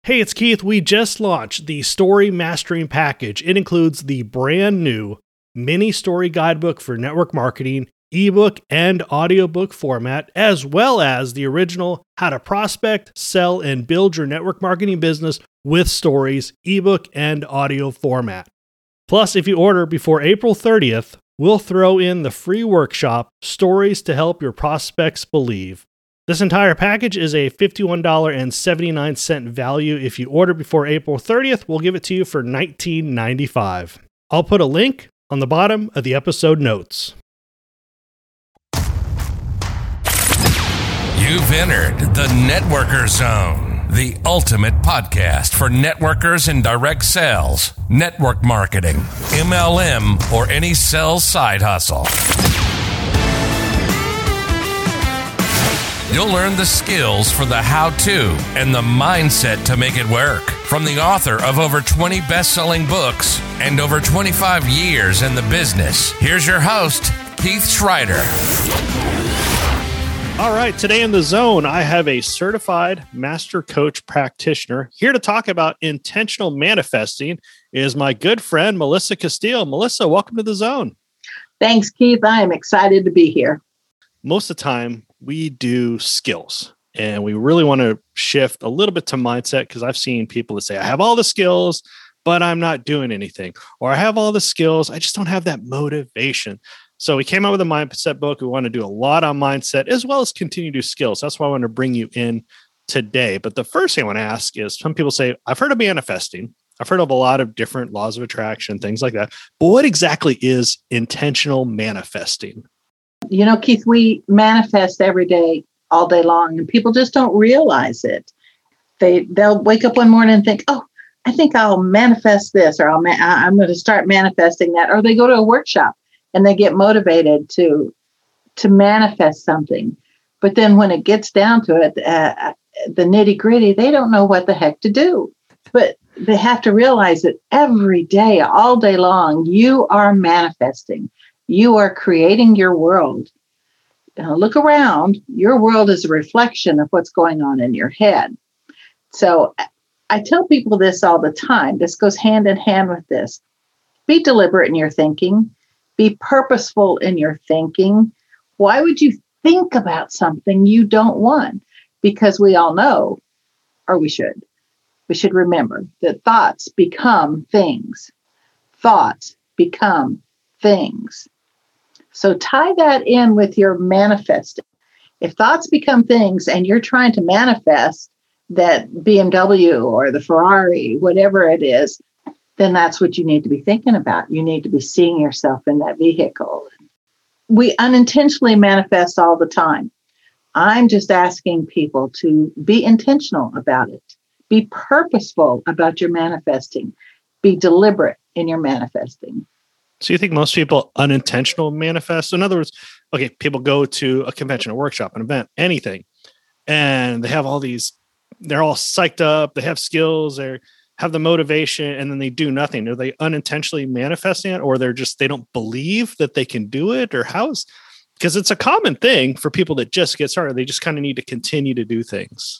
Hey, it's Keith. We just launched the Story Mastering Package. It includes the brand new mini story guidebook for network marketing, ebook and audiobook format, as well as the original How to Prospect, Sell, and Build Your Network Marketing Business with Stories, ebook and audio format. Plus, if you order before April 30th, we'll throw in the free workshop, Stories to Help Your Prospects Believe. This entire package is a $51.79 value. If you order before April 30th, we'll give it to you for $19.95. I'll put a link on the bottom of the episode notes. You've entered the Networker Zone, the ultimate podcast for networkers in direct sales, network marketing, MLM, or any sales side hustle. You'll learn the skills for the how-to and the mindset to make it work from the author of over 20 best-selling books and over 25 years in the business. Here's your host, Keith Schreider. All right, today in the zone, I have a certified master coach practitioner here to talk about intentional manifesting. Is my good friend, Melissa Castile. Melissa, welcome to the zone. Thanks, Keith. I am excited to be here. Most of the time, we do skills, and we really want to shift a little bit to mindset, because I've seen people that say, I have all the skills, but I'm not doing anything. Or I have all the skills, I just don't have that motivation. So we came out with a mindset book. We want to do a lot on mindset as well as continue to do skills. That's why I want to bring you in today. But the first thing I want to ask is, some people say, I've heard of manifesting. I've heard of a lot of different laws of attraction, things like that. But what exactly is intentional manifesting? You know, Keith, we manifest every day, all day long, and people just don't realize it. They'll wake up one morning and think, oh, I think I'll manifest this, or I'm going to start manifesting that. Or they go to a workshop and they get motivated to manifest something. But then when it gets down to it, the nitty gritty, they don't know what the heck to do. But they have to realize that every day, all day long, you are manifesting. You are creating your world. Now, look around. Your world is a reflection of what's going on in your head. So I tell people this all the time. This goes hand in hand with this. Be deliberate in your thinking. Be purposeful in your thinking. Why would you think about something you don't want? Because we all know, or we should remember that thoughts become things. Thoughts become things. So tie that in with your manifesting. If thoughts become things and you're trying to manifest that BMW or the Ferrari, whatever it is, then that's what you need to be thinking about. You need to be seeing yourself in that vehicle. We unintentionally manifest all the time. I'm just asking people to be intentional about it. Be purposeful about your manifesting. Be deliberate in your manifesting. So you think most people unintentional manifest? So in other words, okay, people go to a convention, a workshop, an event, anything, and they have all these, they're all psyched up, they have skills, they have the motivation, and then they do nothing. Are they unintentionally manifesting it, or they don't believe that they can do it? Or because it's a common thing for people that just get started. They just kind of need to continue to do things.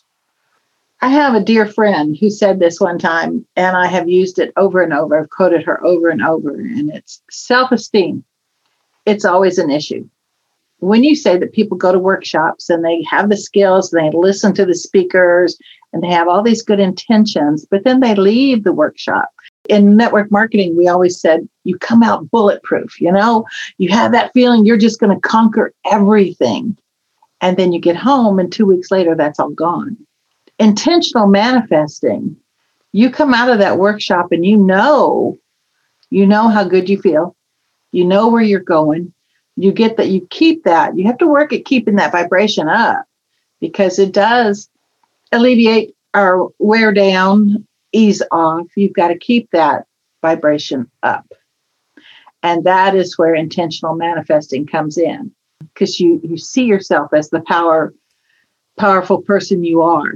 I have a dear friend who said this one time, and I have used it over and over. I've quoted her over and over, and it's self-esteem. It's always an issue. When you say that people go to workshops and they have the skills, and they listen to the speakers, and they have all these good intentions, but then they leave the workshop. In network marketing, we always said, you come out bulletproof, you have that feeling you're just going to conquer everything. And then you get home, and 2 weeks later, that's all gone. Intentional manifesting, you come out of that workshop and you know how good you feel. You know where you're going. You get that, you keep that. You have to work at keeping that vibration up, because it does alleviate or wear down, ease off. You've got to keep that vibration up. And that is where intentional manifesting comes in, because you see yourself as the powerful person you are.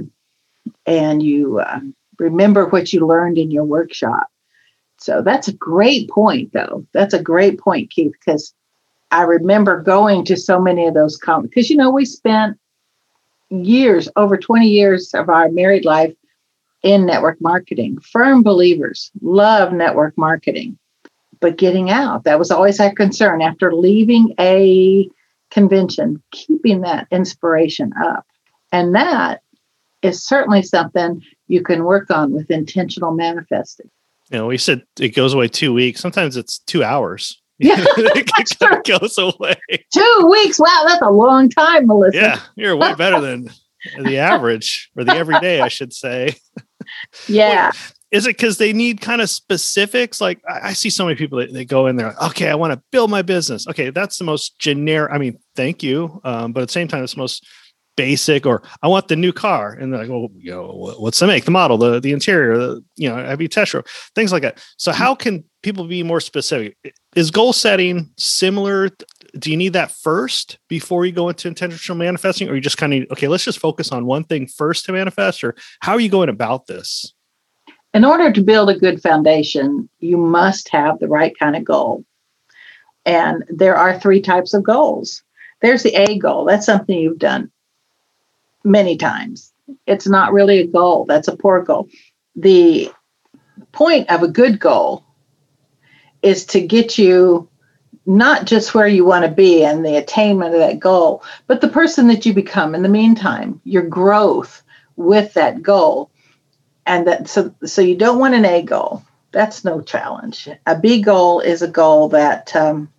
And you remember what you learned in your workshop. So that's a great point, though. That's a great point, Keith, because I remember going to so many of those because, we spent years, over 20 years of our married life, in network marketing. Firm believers, love network marketing. But getting out, that was always our concern. After leaving a convention, keeping that inspiration up. And that is certainly something you can work on with intentional manifesting. We said it goes away 2 weeks. Sometimes it's 2 hours. Yeah, it goes away. 2 weeks. Wow, that's a long time, Melissa. Yeah, you're way better than the average, or the everyday, I should say. Yeah. Is it because they need kind of specifics? Like I see so many people that they go in there, like, okay, I want to build my business. Okay, that's the most generic. I mean, thank you. But at the same time, it's the most basic. Or I want the new car. And they're like, well, what's the make, the model, the interior, have you test drive, things like that. So how can people be more specific? Is goal setting similar? Do you need that first before you go into intentional manifesting? Or you just kind of, okay, let's just focus on one thing first to manifest? Or how are you going about this? In order to build a good foundation, you must have the right kind of goal. And there are 3 types of goals. There's the A goal. That's something you've done many times. It's not really a goal. That's a poor goal. The point of a good goal is to get you not just where you want to be and the attainment of that goal, but the person that you become in the meantime, your growth with that goal. And that so you don't want an A goal. That's no challenge. A B goal is a goal that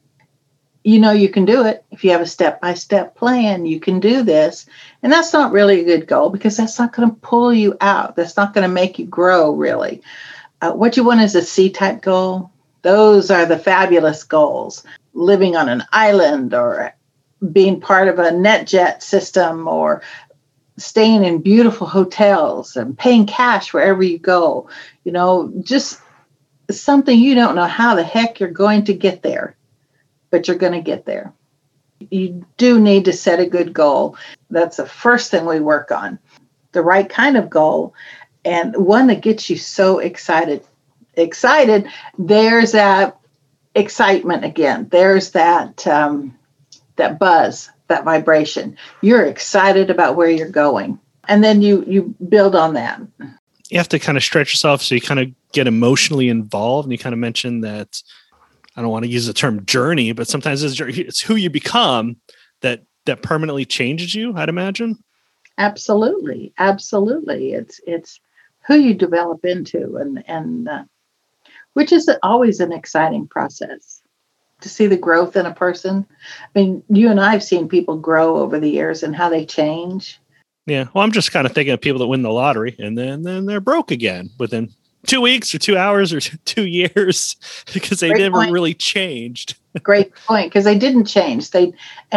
you can do it. If you have a step-by-step plan, you can do this. And that's not really a good goal because that's not going to pull you out. That's not going to make you grow, really. What you want is a C-type goal. Those are the fabulous goals. Living on an island or being part of a NetJet system or staying in beautiful hotels and paying cash wherever you go, just something you don't know how the heck you're going to get there, but you're going to get there. You do need to set a good goal. That's the first thing we work on, the right kind of goal and one that gets you so excited. There's that excitement again. There's that buzz, that vibration. You're excited about where you're going. And then you build on that. You have to kind of stretch yourself so you kind of get emotionally involved. And you kind of mentioned that, I don't want to use the term journey, but sometimes it's who you become that permanently changes you, I'd imagine. Absolutely. Absolutely. It's who you develop into and which is always an exciting process. To see the growth in a person. I mean, you and I have seen people grow over the years and how they change. Yeah. Well, I'm just kind of thinking of people that win the lottery and then they're broke again within 2 weeks or 2 hours or 2 years because they never really changed. Great point. Because they didn't change. They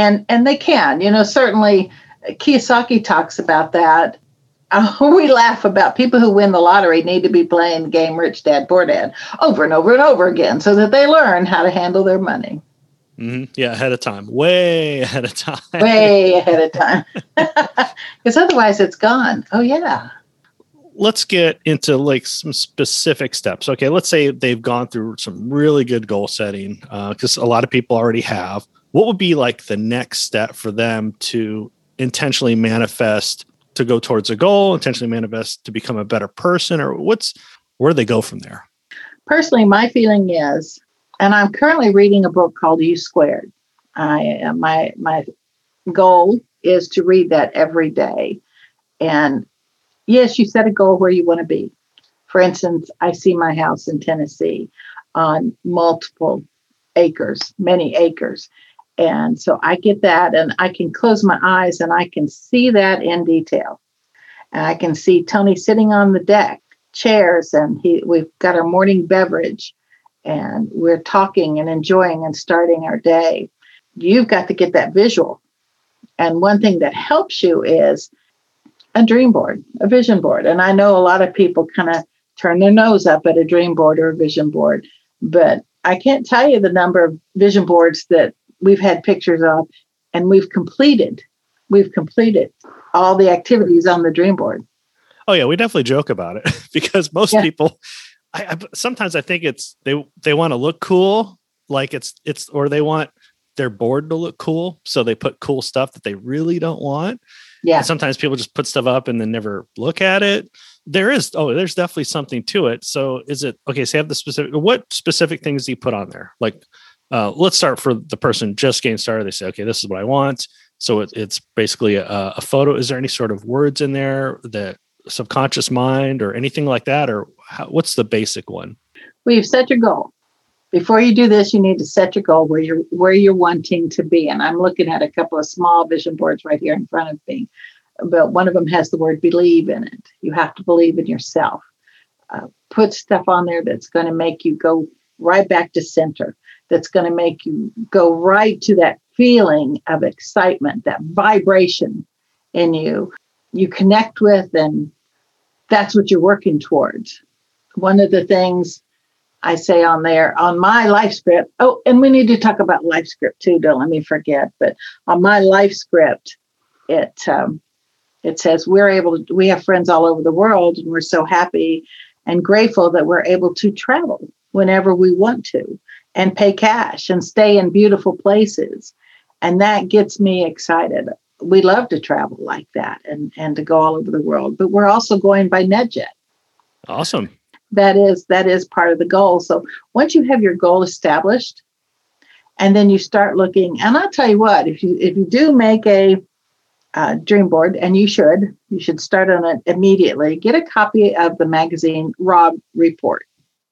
can, certainly Kiyosaki talks about that. We laugh about people who win the lottery need to be playing the game Rich Dad, Poor Dad over and over and over again so that they learn how to handle their money. Mm-hmm. Yeah, ahead of time. Way ahead of time. Way ahead of time. Because otherwise it's gone. Oh, yeah. Let's get into like some specific steps. Okay, let's say they've gone through some really good goal setting because a lot of people already have. What would be like the next step for them to intentionally manifest to go towards a goal, intentionally manifest to become a better person, or where do they go from there? Personally, my feeling is, and I'm currently reading a book called U Squared. My goal is to read that every day. And yes, you set a goal where you want to be. For instance, I see my house in Tennessee on multiple acres, many acres. And so I get that and I can close my eyes and I can see that in detail. And I can see Tony sitting on the deck, chairs, and we've got our morning beverage and we're talking and enjoying and starting our day. You've got to get that visual. And one thing that helps you is a dream board, a vision board. And I know a lot of people kind of turn their nose up at a dream board or a vision board, but I can't tell you the number of vision boards that we've had pictures of, and we've completed all the activities on the dream board. Oh yeah, we definitely joke about it because most people, sometimes I think it's they want to look cool, like it's or they want their board to look cool, so they put cool stuff that they really don't want. Yeah. And sometimes people just put stuff up and then never look at it. there's definitely something to it. So is it, okay, so you have what specific things do you put on there? Like, let's start for the person just getting started. They say, okay, this is what I want. So it's basically a photo. Is there any sort of words in there, that subconscious mind or anything like that? Or what's the basic one? Well, you've set your goal. Before you do this, you need to set your goal where you're wanting to be. And I'm looking at a couple of small vision boards right here in front of me. But one of them has the word believe in it. You have to believe in yourself. Put stuff on there that's going to make you go right back to center. That's going to make you go right to that feeling of excitement, that vibration in you. You connect with, and that's what you're working towards. One of the things I say on there, on my life script, and we need to talk about life script too, don't let me forget, but on my life script, it says we have friends all over the world, and we're so happy and grateful that we're able to travel whenever we want to and pay cash and stay in beautiful places. And that gets me excited. We love to travel like that and to go all over the world, but we're also going by NetJet. Awesome. That is part of the goal. So once you have your goal established, and then you start looking, and I'll tell you what, if you do make a dream board, and you should start on it immediately, get a copy of the magazine Rob Report.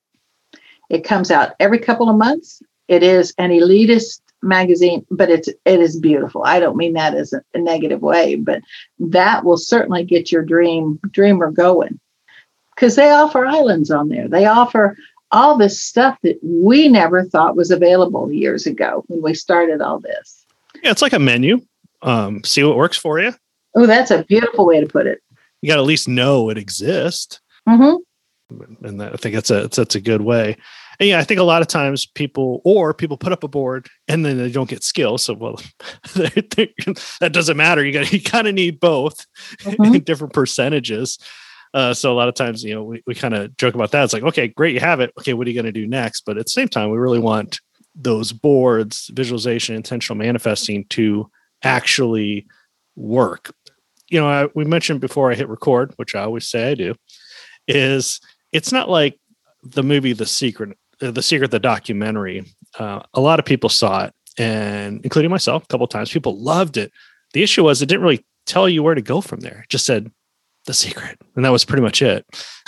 It comes out every couple of months. It is an elitist magazine, but it is beautiful. I don't mean that as a negative way, but that will certainly get your dreamer going. Because they offer islands on there. They offer all this stuff that we never thought was available years ago when we started all this. Yeah, it's like a menu. See what works for you. Oh, that's a beautiful way to put it. You got to at least know it exists. Mm-hmm. And I think that's a good way. And yeah, I think a lot of times people put up a board and then they don't get skills. So, well, that doesn't matter. You kind of need both in different percentages. So a lot of times, we kind of joke about that. It's like, okay, great, you have it. Okay, what are you going to do next? But at the same time, we really want those boards, visualization, intentional manifesting to actually work. We mentioned before I hit record, which I always say I do, is it's not like the movie The Secret, the documentary. A lot of people saw it, and including myself, a couple of times. People loved it. The issue was it didn't really tell you where to go from there. It just said The Secret, and that was pretty much it.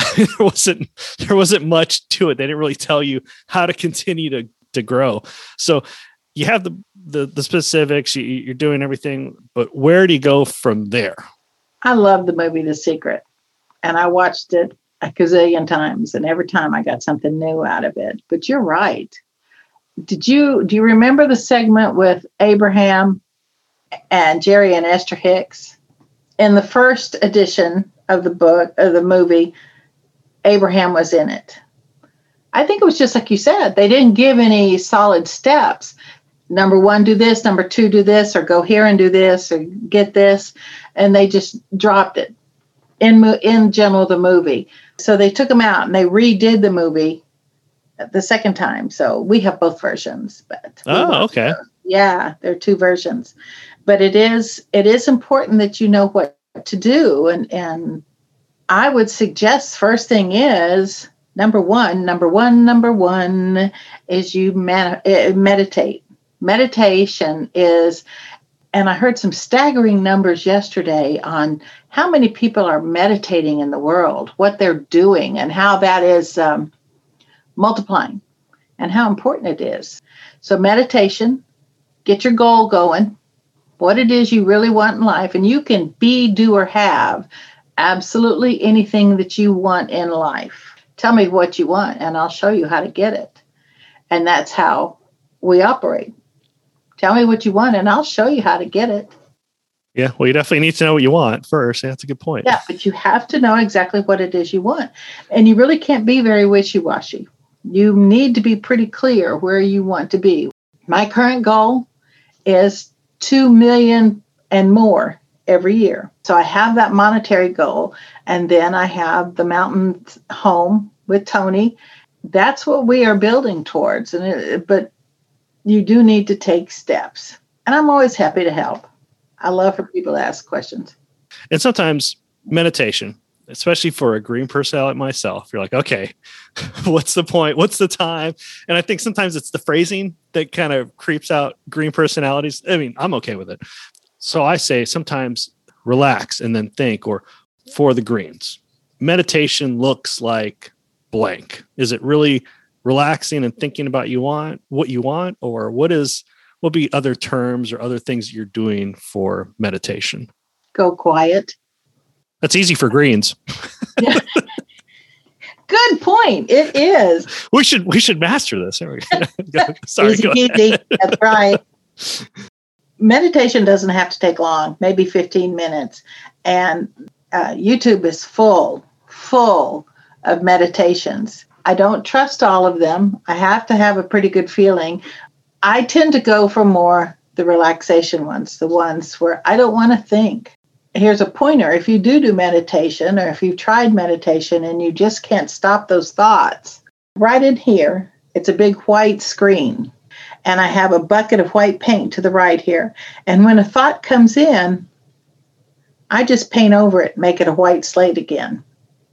there wasn't much to it. They didn't really tell you how to continue to grow. So you have the specifics, you're doing everything, but where do you go from there? I love the movie The Secret, and I watched it a gazillion times, and every time I got something new out of it. But you're right. Do you remember the segment with Abraham and Jerry and Esther Hicks? In the first edition of the book, of the movie, Abraham was in it. I think it was just like you said. They didn't give any solid steps. Number 1, do this. Number 2, do this, or go here and do this, or get this. And they just dropped it in general, the movie. So they took them out and they redid the movie the second time. So we have both versions. But okay. Yeah, there are 2 versions. But it is important that you know what to do. And I would suggest first thing is number one is you meditate. Meditation is, and I heard some staggering numbers yesterday on how many people are meditating in the world, what they're doing, and how that is multiplying, and how important it is. So meditation, get your goal going, what it is you really want in life, and you can be, do, or have absolutely anything that you want in life. Tell me what you want, and I'll show you how to get it. And that's how we operate. Tell me what you want, and I'll show you how to get it. Yeah, well, you definitely need to know what you want first. That's a good point. Yeah, but you have to know exactly what it is you want. And you really can't be very wishy-washy. You need to be pretty clear where you want to be. My current goal is 2 million and more every year. So I have that monetary goal, and then I have the mountain home with Tony. That's what we are building towards. But you do need to take steps. And I'm always happy to help. I love for people to ask questions. And sometimes meditation, especially for a green person like myself. You're like, okay, what's the point? What's the time? And I think sometimes it's the phrasing that kind of creeps out green personalities. I mean, I'm okay with it. So I say sometimes relax and then think, or for the greens, meditation looks like blank. Is it really relaxing and thinking about what you want, or what be other terms or other things you're doing for meditation? Go quiet. That's easy for greens. Yeah. Good point. It is. We should master this. Sorry. Easy. That's right. Meditation doesn't have to take long, maybe 15 minutes. And YouTube is full of meditations. I don't trust all of them. I have to have a pretty good feeling. I tend to go for more the relaxation ones, the ones where I don't want to think. Here's a pointer. If you do meditation, or if you've tried meditation and you just can't stop those thoughts, right in here, it's a big white screen. And I have a bucket of white paint to the right here. And when a thought comes in, I just paint over it, make it a white slate again.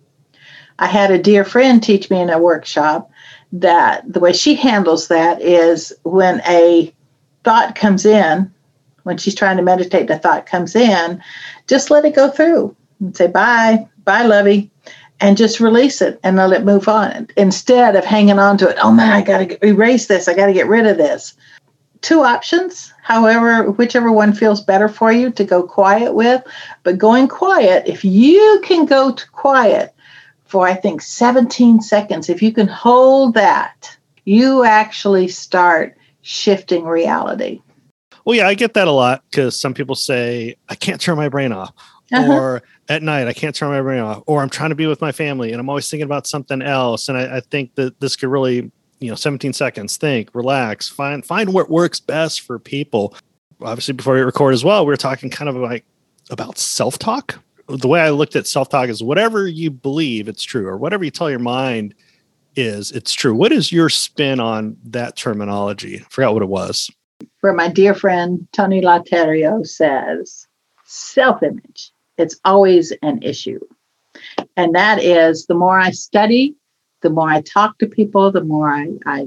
I had a dear friend teach me in a workshop that the way she handles that is when a thought comes in, when she's trying to meditate, the thought comes in, just let it go through and say, bye, lovey, and just release it and let it move on instead of hanging on to it. Oh man, I got to erase this. I got to get rid of this. 2 options, whichever one feels better for you to go quiet with. But going quiet, if you can go to quiet for, I think, 17 seconds, if you can hold that, you actually start shifting reality. Well, yeah, I get that a lot because some people say, I can't turn my brain off. Or at night, I can't turn my brain off. Or I'm trying to be with my family and I'm always thinking about something else. And I think that this could really, 17 seconds, think, relax, find what works best for people. Obviously, before we record as well, we were talking kind of like about self-talk. The way I looked at self-talk is whatever you believe it's true, or whatever you tell your mind it's true. What is your spin on that terminology? I forgot what it was. Where my dear friend Tony Laterio says, self-image, it's always an issue. And that is, the more I study, the more I talk to people, the more I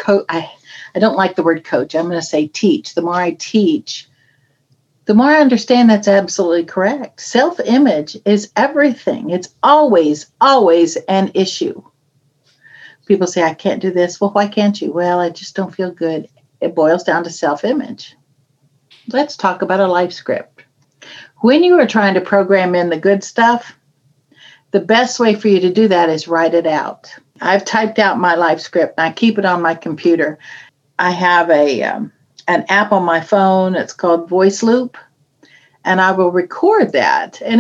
don't like the word coach. I'm going to say teach. The more I teach, the more I understand that's absolutely correct. Self-image is everything. It's always an issue. People say, I can't do this. Well, why can't you? Well, I just don't feel good. It boils down to self-image. Let's talk about a life script. When you are trying to program in the good stuff, the best way for you to do that is write it out. I've typed out my life script and I keep it on my computer. I have an app on my phone. It's called Voice Loop. And I will record that. And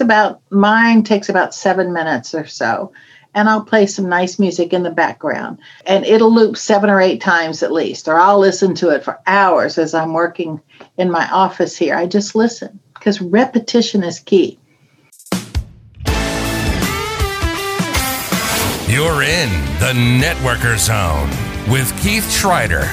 mine takes about 7 minutes or so. And I'll play some nice music in the background. And it'll loop 7 or 8 times at least. Or I'll listen to it for hours as I'm working in my office here. I just listen because repetition is key. You're in the Networker Zone with Keith Schreider.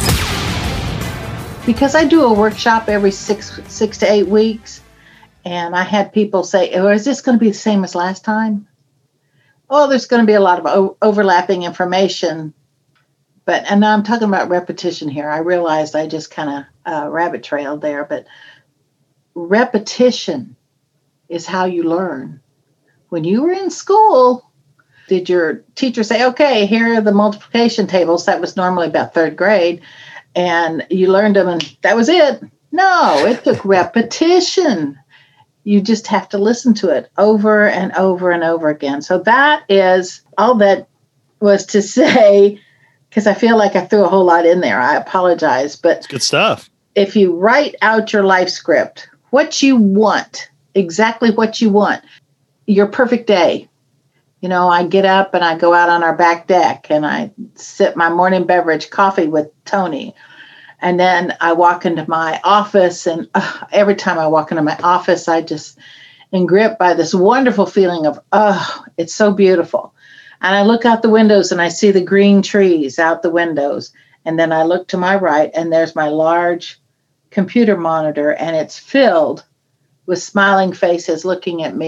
Because I do a workshop every 6 to 8 weeks, and I had people say, oh, is this going to be the same as last time? Oh, there's going to be a lot of overlapping information. And I'm talking about repetition here. I realized I just kind of rabbit trailed there, but repetition is how you learn. When you were in school, did your teacher say, okay, here are the multiplication tables? That was normally about 3rd grade. And you learned them and that was it. No, it took repetition. You just have to listen to it over and over and over again. So that is all that was to say, because I feel like I threw a whole lot in there. I apologize. But it's good stuff. If you write out your life script, what you want, exactly what you want, your perfect day. I get up and I go out on our back deck and I sip my morning beverage, coffee with Tony. And then I walk into my office, and every time I walk into my office, I just am gripped by this wonderful feeling of, it's so beautiful. And I look out the windows and I see the green trees out the windows. And then I look to my right and there's my large computer monitor, and it's filled with smiling faces looking at me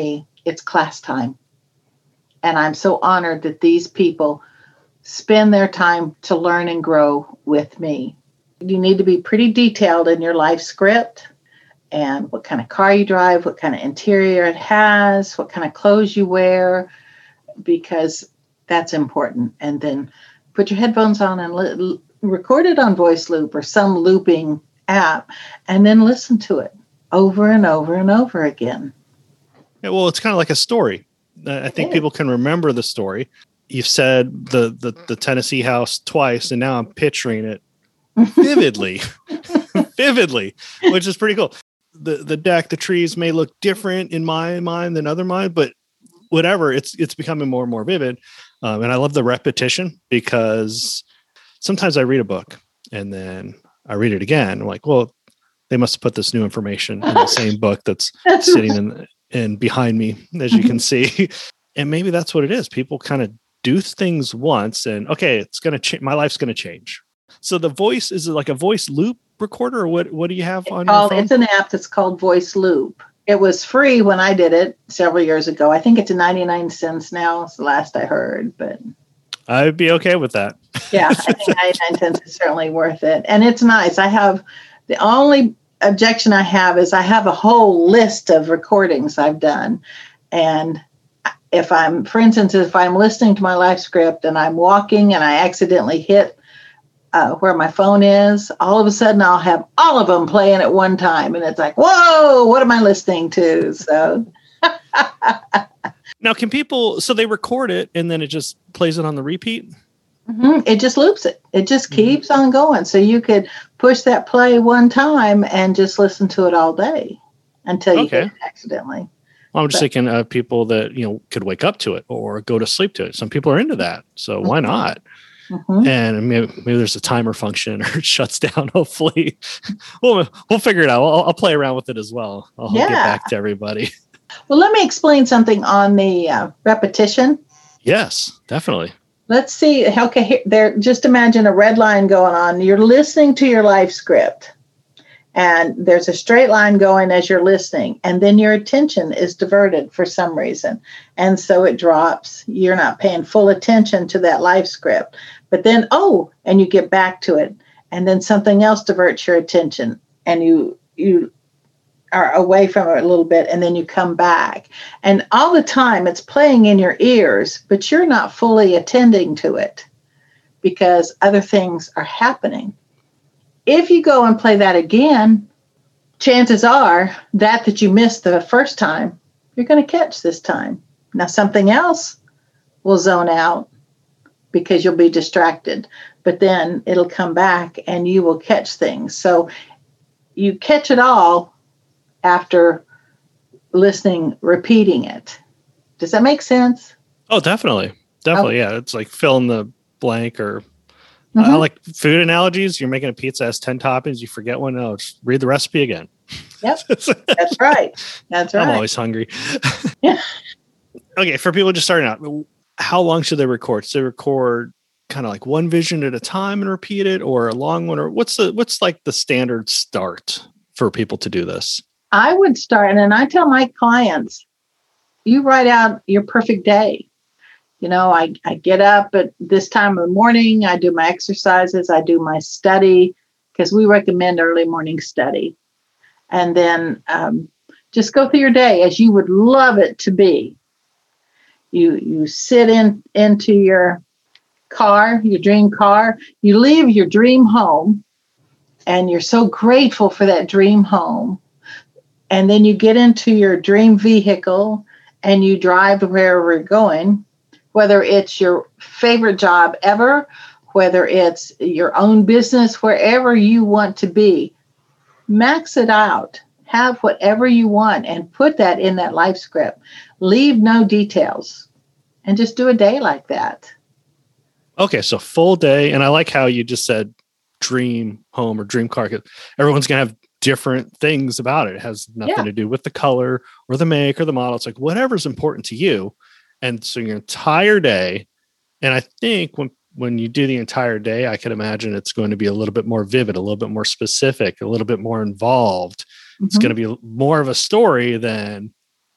it's class time. And I'm so honored that these people spend their time to learn and grow with me. You need to be pretty detailed in your life script and what kind of car you drive, what kind of interior it has, what kind of clothes you wear, because that's important. And then put your headphones on and record it on Voice Loop or some looping app, and then listen to it over and over and over again. Yeah, well, it's kind of like a story. I think people can remember the story. You've said the Tennessee house twice, and now I'm picturing it vividly, which is pretty cool. The deck, the trees may look different in my mind than other mind, but whatever, it's becoming more and more vivid. And I love the repetition, because sometimes I read a book and then I read it again. I'm like, well, they must have put this new information in the same book that's sitting in behind me, as you can see. And maybe that's what it is. People kind of do things once and, okay, it's going to change. My life's going to change. So the voice, is it like a voice loop recorder, or what do you have on your phone? It's an app that's called Voice Loop. It was free when I did it several years ago. I think it's 99 cents now. It's the last I heard, but I'd be okay with that. Yeah, I think 99 cents is certainly worth it. And it's nice. The only objection I have is I have a whole list of recordings I've done. And for instance, if I'm listening to my life script and I'm walking and I accidentally hit where my phone is, all of a sudden I'll have all of them playing at one time. And it's like, whoa, what am I listening to? So now can people, so they record it and then it just plays it on the repeat? Mm-hmm. It just loops it. It just keeps on going. So you could push that play one time and just listen to it all day until you hit it accidentally. Well, I'm just thinking of people that, could wake up to it or go to sleep to it. Some people are into that. So why not? Mm-hmm. And maybe there's a timer function or it shuts down. Hopefully, we'll figure it out. I'll play around with it as well. I'll get back to everybody. Well, let me explain something on the repetition. Yes, definitely. Let's see. Okay, just imagine a red line going on. You're listening to your life script, and there's a straight line going as you're listening, and then your attention is diverted for some reason, and so it drops. You're not paying full attention to that life script, but then and you get back to it, and then something else diverts your attention, and you are away from it a little bit, and then you come back. And all the time it's playing in your ears, but you're not fully attending to it because other things are happening. If you go and play that again, chances are that you missed the first time, you're going to catch this time. Now something else will zone out because you'll be distracted, but then it'll come back and you will catch things. So you catch it all after listening, repeating it. Does that make sense? Oh, definitely. Definitely. Yeah. It's like fill in the blank, or I like food analogies. You're making a pizza that has 10 toppings. You forget one. No, just read the recipe again. Yep. That's right. That's right. I'm always hungry. Yeah. Okay. For people just starting out, how long should they record? Should they record kind of like one vision at a time and repeat it, or a long one? Or what's like the standard start for people to do this? I would start, and I tell my clients, you write out your perfect day. I get up at this time of the morning, I do my exercises, I do my study, because we recommend early morning study. And then just go through your day as you would love it to be. You sit into your car, your dream car, you leave your dream home, and you're so grateful for that dream home. And then you get into your dream vehicle and you drive to wherever you're going, whether it's your favorite job ever, whether it's your own business, wherever you want to be. Max it out. Have whatever you want and put that in that life script. Leave no details and just do a day like that. Okay, so full day. And I like how you just said dream home or dream car. Everyone's going to have different things about it. It has nothing to do with the color or the make or the model. It's like whatever's important to you. And so your entire day, and I think when you do the entire day, I can imagine it's going to be a little bit more vivid, a little bit more specific, a little bit more involved. It's going to be more of a story than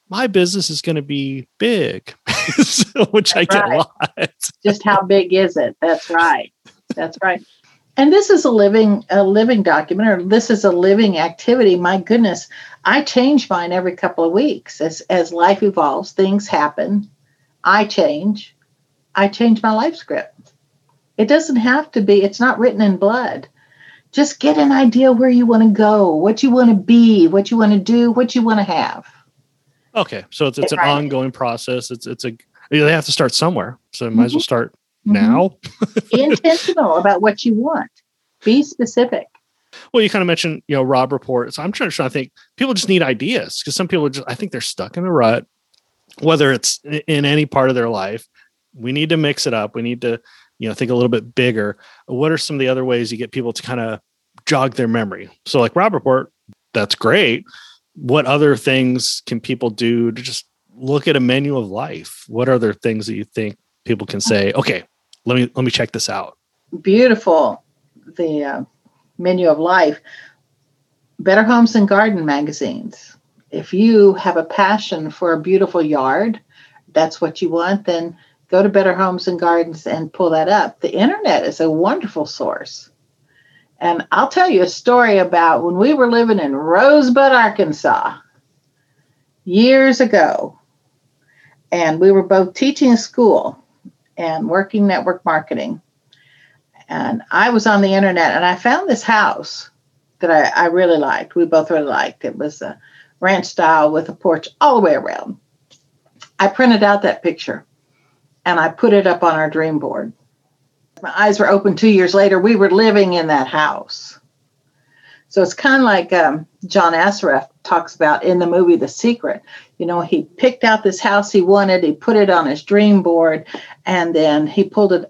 my business is going to be big, which I get a lot. Just how big is it? That's right. That's right. And this is a living document, or this is a living activity. My goodness, I change mine every couple of weeks as life evolves. Things happen. I change my life script. It doesn't have to be. It's not written in blood. Just get an idea where you want to go, what you want to be, what you want to do, what you want to have. Okay, so it's an ongoing process. You have to start somewhere, so you might as well start now. Be intentional about what you want. Be specific. Well, you kind of mentioned, Robb Report. So I'm trying to think. People just need ideas, because some people I think they're stuck in a rut, whether it's in any part of their life. We need to mix it up. We need to, think a little bit bigger. What are some of the other ways you get people to kind of jog their memory? So like Robb Report, that's great. What other things can people do to just look at a menu of life? What are other things that you think people can say, okay, let me check this out? Beautiful. The menu of life. Better Homes and Garden magazines. If you have a passion for a beautiful yard, that's what you want, then go to Better Homes and Gardens and pull that up. The internet is a wonderful source. And I'll tell you a story about when we were living in Rosebud, Arkansas, years ago. And we were both teaching school and working network marketing. And I was on the internet, and I found this house that I really liked. We both really liked. It was a ranch style with a porch all the way around. I printed out that picture, and I put it up on our dream board. My eyes were open 2 years later. We were living in that house. So it's kind of like John Assaraf talks about in the movie The Secret. He picked out this house he wanted. He put it on his dream board, and then he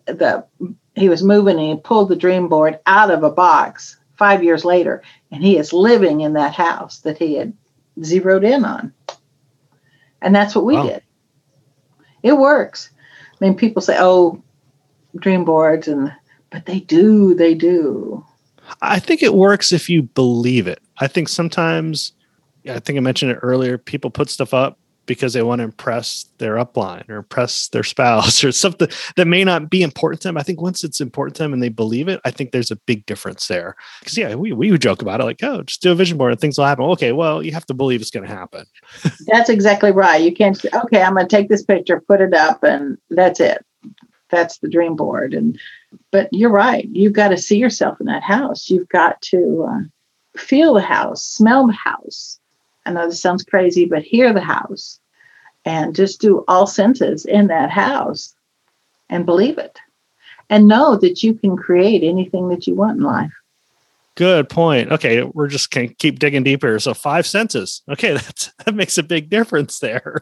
was moving, and he pulled the dream board out of a box 5 years later, and he is living in that house that he had zeroed in on. And that's what we did. It works. I mean, people say, oh, dream boards, but they do. I think it works if you believe it. I think sometimes, I think I mentioned it earlier, people put stuff up because they want to impress their upline or impress their spouse or something that may not be important to them. I think once it's important to them and they believe it, I think there's a big difference there. Because we would joke about it like, oh, just do a vision board and things will happen. Okay, well, you have to believe it's going to happen. That's exactly right. You can't say, okay, I'm going to take this picture, put it up, and that's it. That's the dream board. But you're right. You've got to see yourself in that house. You've got to feel the house, smell the house. I know this sounds crazy, but hear the house and just do all senses in that house and believe it and know that you can create anything that you want in life. Good point. Okay, we're just going to keep digging deeper. So 5 senses. Okay, that makes a big difference there.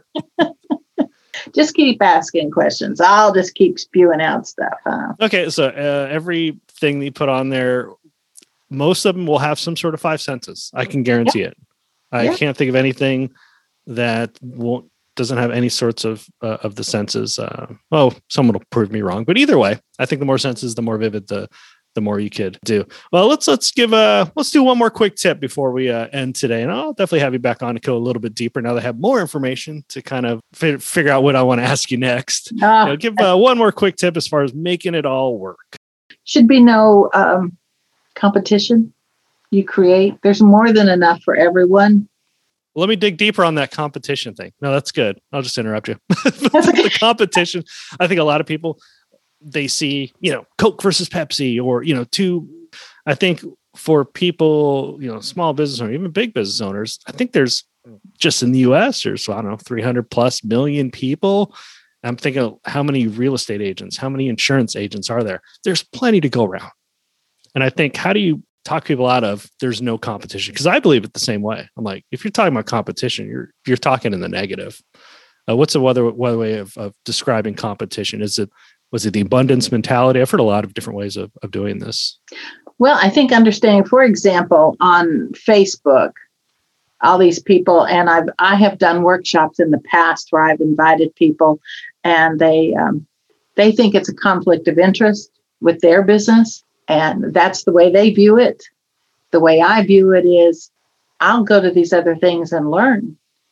Just keep asking questions. I'll just keep spewing out stuff. Okay, so everything that you put on there, most of them will have some sort of 5 senses. I can guarantee it. I can't think of anything that doesn't have any sorts of the senses. Someone will prove me wrong, but either way, I think the more senses, the more vivid, the more you could do. Well, let's do one more quick tip before we end today, and I'll definitely have you back on to go a little bit deeper now that I have more information to kind of figure out what I want to ask you next. Give one more quick tip as far as making it all work. Should be no competition. You create. There's more than enough for everyone. Let me dig deeper on that competition thing. No, that's good. I'll just interrupt you. The competition, I think a lot of people, they see, Coke versus Pepsi or, I think for people, small business or even big business owners, I think there's just in the US, there's, 300 plus million people. I'm thinking of how many real estate agents, how many insurance agents are there? There's plenty to go around. And I think, how do you talk people out of there's no competition? Because I believe it the same way. I'm like, if you're talking about competition, you're talking in the negative. What's the other way of describing competition? Was it the abundance mentality? I've heard a lot of different ways of doing this. Well, I think understanding, for example, on Facebook, all these people, and I have done workshops in the past where I've invited people, and they think it's a conflict of interest with their business. And that's the way they view it. The way I view it is, I'll go to these other things and learn.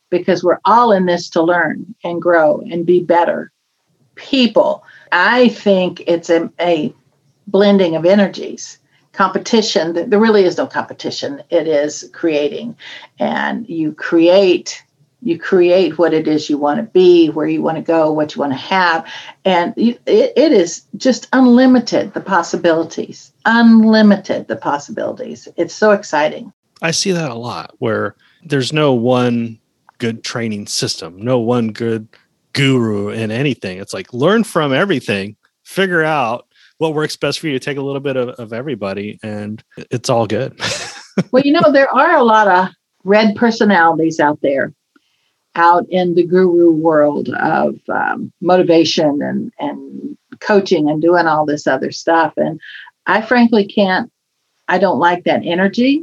because we're all in this to learn and grow and be better people. I think it's a blending of energies. Competition, there really is no competition. It is creating. And you create what it is you want to be, where you want to go, what you want to have. And it is just unlimited, the possibilities. Unlimited, the possibilities. It's so exciting. I see that a lot, where there's no one good training system, no one good guru in anything. It's like, learn from everything, figure out what works best for you, take a little bit of everybody, and it's all good. Well, there are a lot of red personalities out there, out in the guru world of motivation and coaching and doing all this other stuff. And I frankly I don't like that energy,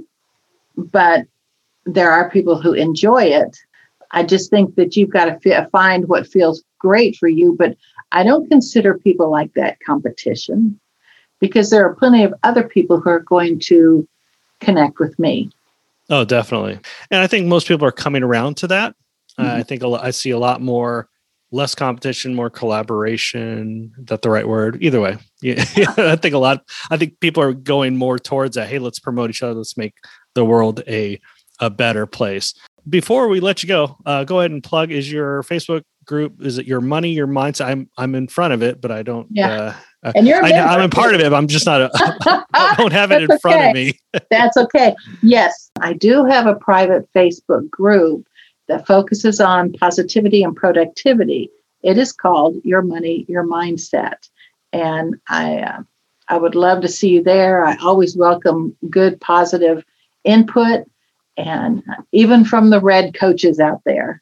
but there are people who enjoy it. I just think that you've got to find what feels great for you. But I don't consider people like that competition, because there are plenty of other people who are going to connect with me. Oh, definitely. And I think most people are coming around to that. Mm-hmm. I think I see a lot more, less competition, more collaboration. Is that the right word? Either way. Yeah. I think people are going more towards that. Hey, let's promote each other. Let's make the world a better place. Before we let you go ahead and plug, is your Facebook group, is it Your Money, Your Mindset? I'm in front of it, but I don't. Yeah. And I'm a part of it, but I'm just not. I don't have it in front of me. That's okay. Yes, I do have a private Facebook group that focuses on positivity and productivity. It is called Your Money, Your Mindset, and I would love to see you there. I always welcome good, positive input, and even from the red coaches out there.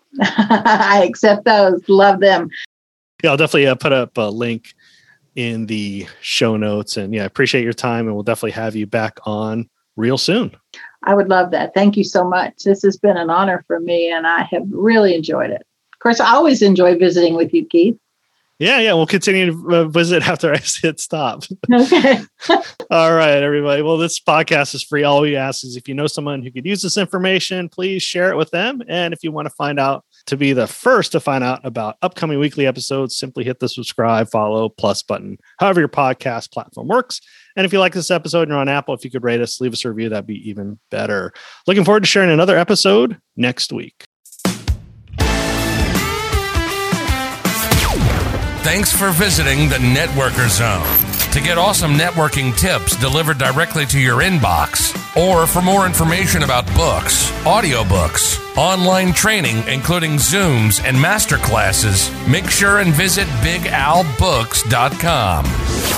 I accept those. Love them. Yeah, I'll definitely put up a link in the show notes. And yeah, I appreciate your time, and we'll definitely have you back on real soon. I would love that. Thank you so much. This has been an honor for me, and I have really enjoyed it. Of course, I always enjoy visiting with you, Keith. Yeah. We'll continue to visit after I hit stop. Okay. All right, everybody. Well, this podcast is free. All we ask is if you know someone who could use this information, please share it with them. And if you want to be the first to find out about upcoming weekly episodes, simply hit the subscribe, follow, plus button, however your podcast platform works. And if you like this episode and you're on Apple, if you could rate us, leave us a review, that'd be even better. Looking forward to sharing another episode next week. Thanks for visiting the Networker Zone. To get awesome networking tips delivered directly to your inbox, or for more information about books, audiobooks, online training, including Zooms and masterclasses, make sure and visit BigAlBooks.com.